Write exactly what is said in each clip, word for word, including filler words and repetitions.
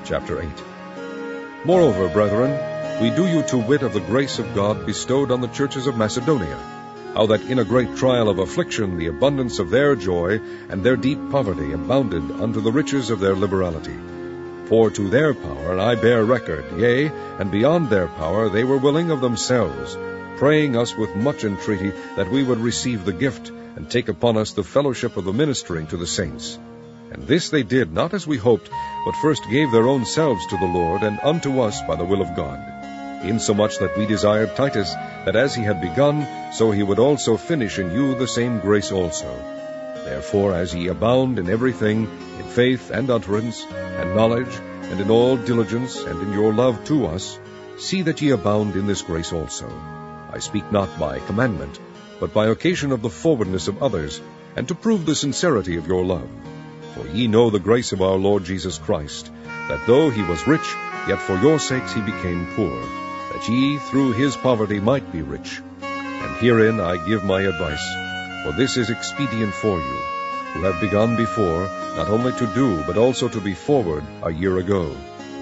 chapter eight. Moreover, brethren, we do you to wit of the grace of God bestowed on the churches of Macedonia, how that in a great trial of affliction the abundance of their joy and their deep poverty abounded unto the riches of their liberality. For to their power I bear record, yea, and beyond their power they were willing of themselves, praying us with much entreaty that we would receive the gift, and take upon us the fellowship of the ministering to the saints. And this they did, not as we hoped, but first gave their own selves to the Lord, and unto us by the will of God. Insomuch that we desired Titus, that as he had begun, so he would also finish in you the same grace also. Therefore, as ye abound in everything, in faith and utterance, and knowledge, and in all diligence, and in your love to us, see that ye abound in this grace also. I speak not by commandment, but by occasion of the forwardness of others, and to prove the sincerity of your love. For ye know the grace of our Lord Jesus Christ, that though he was rich, yet for your sakes he became poor, that ye through his poverty might be rich. And herein I give my advice, for this is expedient for you, who have begun before, not only to do, but also to be forward a year ago.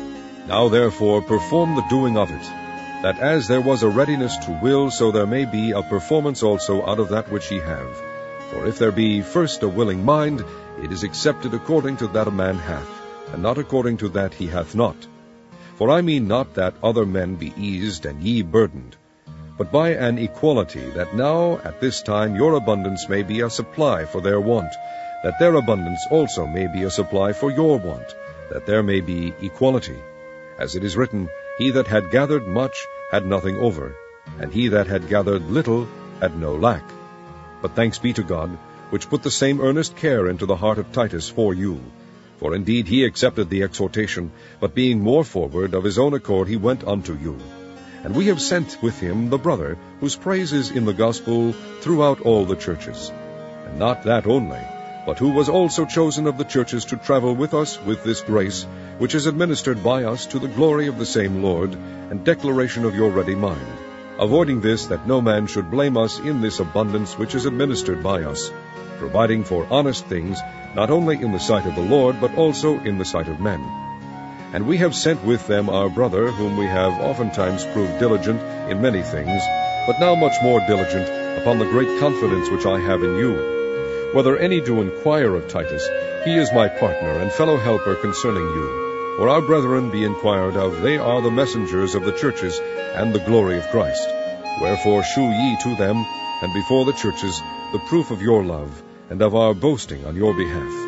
Now therefore perform the doing of it, that as there was a readiness to will, so there may be a performance also out of that which ye have. For if there be first a willing mind, it is accepted according to that a man hath, and not according to that he hath not. For I mean not that other men be eased and ye burdened, but by an equality, that now at this time your abundance may be a supply for their want, that their abundance also may be a supply for your want, that there may be equality. As it is written, He that had gathered much had nothing over, and he that had gathered little had no lack. But thanks be to God, which put the same earnest care into the heart of Titus for you. For indeed he accepted the exhortation, but being more forward, of his own accord he went unto you. And we have sent with him the brother, whose praise is in the gospel throughout all the churches. And not that only, but who was also chosen of the churches to travel with us with this grace, which is administered by us to the glory of the same Lord, and declaration of your ready mind. Avoiding this, that no man should blame us in this abundance which is administered by us, providing for honest things, not only in the sight of the Lord, but also in the sight of men. And we have sent with them our brother, whom we have oftentimes proved diligent in many things, but now much more diligent upon the great confidence which I have in you. Whether any do inquire of Titus, he is my partner and fellow helper concerning you. For our brethren be inquired of, they are the messengers of the churches, and the glory of Christ. Wherefore shew ye to them, and before the churches, the proof of your love, and of our boasting on your behalf.